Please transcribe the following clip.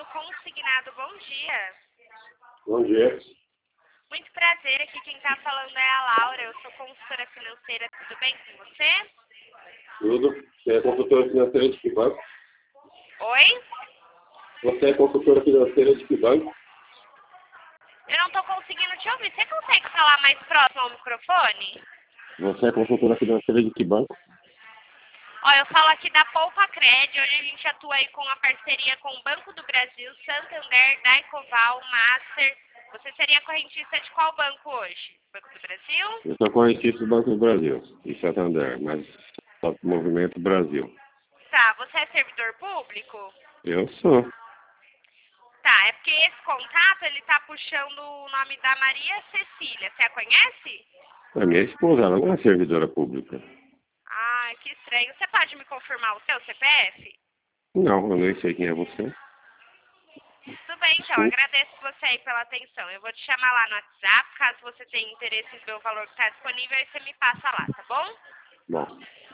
Consignado, bom dia. Bom dia. Muito prazer, aqui quem está falando é a Laura, eu sou consultora financeira, tudo bem com você? Tudo. Você é consultora financeira de que banco? Oi? Você é consultora financeira de que banco? Eu não estou conseguindo te ouvir, você consegue falar mais próximo ao microfone? Você é consultora financeira de que banco? Ó, eu falo aqui da Poupa Cred, hoje a gente atua aí com a parceria com o Banco do Brasil, Santander, Daicoval, Master. Você seria correntista de qual banco hoje? Banco do Brasil? Eu sou correntista do Banco do Brasil, em Santander, mas só do Movimento Brasil. Tá, você é servidor público? Eu sou. Tá, é porque esse contato, ele tá puxando o nome da Maria Cecília, você a conhece? A minha esposa, ela não é servidora pública. Ai, que estranho. Você pode me confirmar o seu CPF? Não, eu nem sei quem é você. Tudo bem, então. Desculpe. Agradeço você aí pela atenção. Eu vou te chamar lá no WhatsApp, caso você tenha interesse em ver o valor que está disponível, aí você me passa lá, tá bom? Bom.